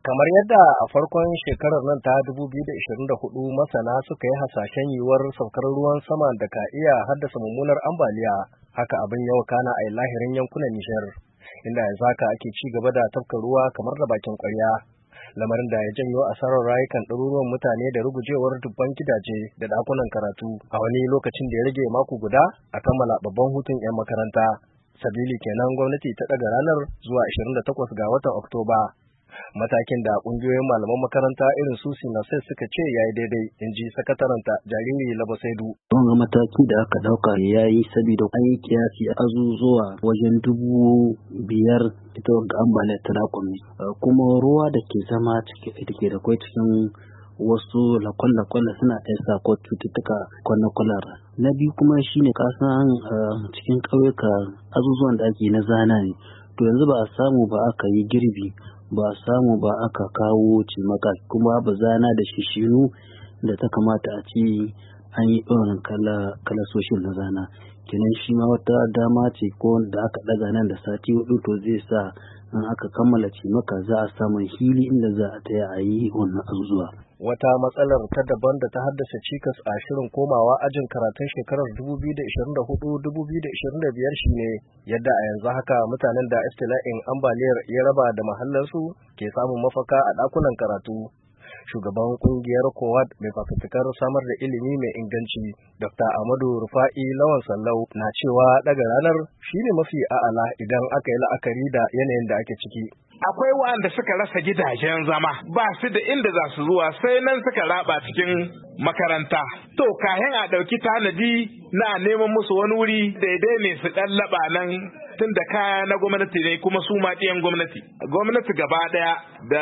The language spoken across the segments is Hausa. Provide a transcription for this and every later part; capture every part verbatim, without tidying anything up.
Kamar yadda a farkon shekarar nan ta dubu biyu da ishirin da hudu masana suka yi hasashen yiwuwar saukar ruwan sama da ka iya haddasa mummunar ambaliya, haka abin ya wakana a lahirin yankunan Nijar, inda yanzu haka ake ci gaba da tafka ruwa kamar da bakin kwarya, lamarin da ya janyo asarar rayukan ɗaruruwan mutane da rugujewar dubban gidaje da ɗakunan karatu a wani lokacin da ya rage mako guda a kammala babban hutun 'yan makaranta. Sabili kenan gwamnati ta ɗaga ranar zuwa ashirin da takwas ga watan Oktoba. Matakin da kungiyoyin malaman makaranta irin su Sinasai suka ce yayi daidai, in ji sakataranta Jariri Labasaidu. Wannan mataki da aka dauka yayi saboda an yi kiyasi azuzuwa wajen dubu biyar ita ga ambaliyar ta dakumi, kuma ruwa da ke zama cike da ke da kwai cikin wasu lakwal-lakwal suna iya sa ko cututtuka kwanan-kwanar. Na biyu kuma shine kasan cikin ƙauyuka azuzuwan da ake na zana ne, to yanzu ba a samu ba aka yi girbi, ba a samu ba aka kawo cimaka, kuma ba zana da shishinu da ta kamata a ce an yi ɗorin kalasoshin na zana. Kenan shi ma wata dama ce ko da aka ɗaga nan da sati hudu, to zai sa in aka kammala cimaka za a samu hili inda za a taya a yi wannan azuzuwa. Wata matsalar ta daban da ta haddasa cikas a shirin komawa ajin karatun shekarar dubu biyu da ishirin da hudu dubu biyu da ishirin da biyar shine yadda a yanzu haka mutanen da istila'in ambaliyar ya raba da mahallansu ke samun mafaka a ɗakunan karatu. Shugaban kungiyar kowad mai fafutukar samar da ilimi mai inganci, Dokta Ahmadu Rufa'i Lawan Sallau, na cewa daga ranar shine mafi a'ala idan aka yi la'akari da yanayin da ake ciki. Akwai waɗanda suka rasa gidajen zama, ba su da inda za su zuwa, sai nan suka raba cikin makaranta. To kayan a ɗauki tanadi na neman musu wani wuri daidai ne su ɗan laɓa nan, tun da kaya na gwamnati ne kuma su ma ɗiyan gwamnati. Gwamnati gaba ɗaya da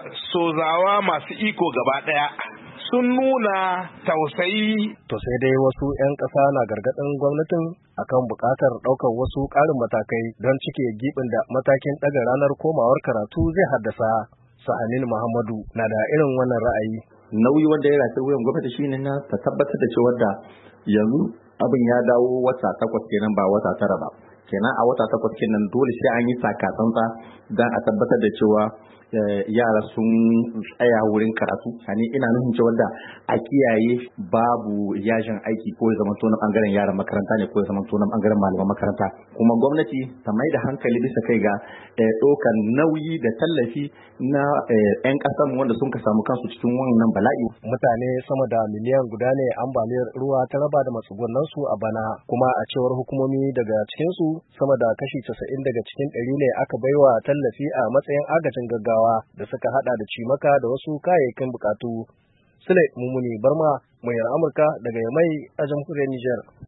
sozawa masu iko gaba ɗaya sun nuna tausayi. To sai dai wasu 'yan ƙasa na gargaɗin gwamnatin akan buƙatar ɗaukar wasu ƙarin matakai don cike gibin da matakin ɗaga ranar komawar karatu zai haddasa. Sa'anin Muhammadu na da irin wannan ra'ayi. Nauyi wanda ya rasu wuyan gwamnati shine na ta tabbatar da cewa da yanzu abin ya dawo wata takwas kenan ba wata tara ba. Kenan a wata takwas kenan dole sai an yi takatsantsa don a tabbatar da cewa yara sun tsaya wurin karatu. Hani ina nufin cewa da a kiyaye babu yajin aiki ko ya zama na bangaren yaran makaranta ne ko ya zama na bangaren malaman makaranta. Kuma gwamnati ta mai da hankali bisa kai ga ɗaukar nauyi da tallafi na 'yan ƙasar wanda sun ka samu kansu cikin wannan bala'i. Mutane sama da miliyan guda ne ambaliyar ruwa ta raba da matsugunan su a bana, kuma a cewar hukumomi daga cikin su sama da kashi casa'in daga cikin ɗari ne aka baiwa tallafi a matsayin agajin gaggawa da suka hada da cimaka da wasu kayayyakin bukatu. Sule Mumuni Barma, muryar Amurka daga Yamai a jamhuriyar Nijar.